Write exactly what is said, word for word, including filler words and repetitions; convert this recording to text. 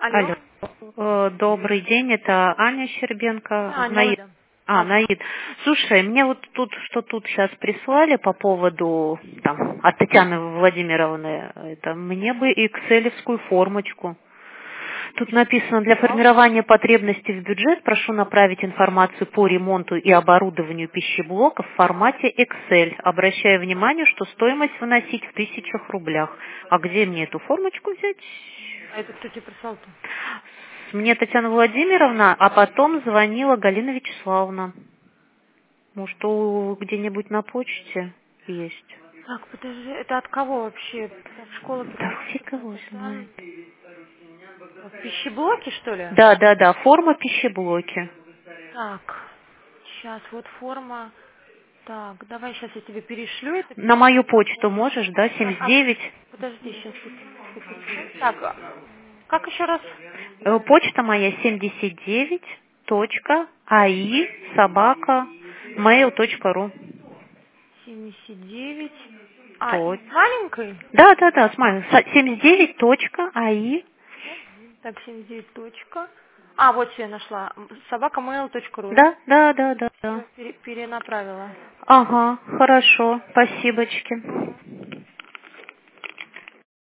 Алло. Алло. Э, Добрый день, это Аня Щербенко. А, Наид. Аня. А, Наид. Слушай, мне вот тут, что тут сейчас прислали по поводу, там, от Татьяны Владимировны, это, мне бы экселевскую формочку. Тут написано, для формирования потребностей в бюджет прошу направить информацию по ремонту и оборудованию пищеблока в формате Excel, обращая внимание, что стоимость выносить в тысячах рублях. А где мне эту формочку взять? А это кто тебе прислал-то? Мне Татьяна Владимировна, а потом звонила Галина Вячеславовна. Может, у где-нибудь на почте есть? Так, подожди, это от кого вообще? Так, школа Да первого фиг его Татьяны. знает. В пищеблоке, что ли? Да, да, да, форма пищеблоки. Так, сейчас, вот форма. Так, давай сейчас я тебе перешлю это На мою письмо. почту можешь, да, Так, семьдесят а, девять. подожди, сейчас секундочку. Так, а, как еще раз? Э, Почта моя семьдесят девять точка аи собака mail точка ру. семьдесят девять. А, и То- с маленькой? Да, да, да, смотри, семьдесят девять точка аи. Так, семьдесят девять точка. А, вот все я нашла. собака mail точка ру. Да, да, да, да, да. Все, перенаправила. Ага, хорошо, спасибочки. Мгм.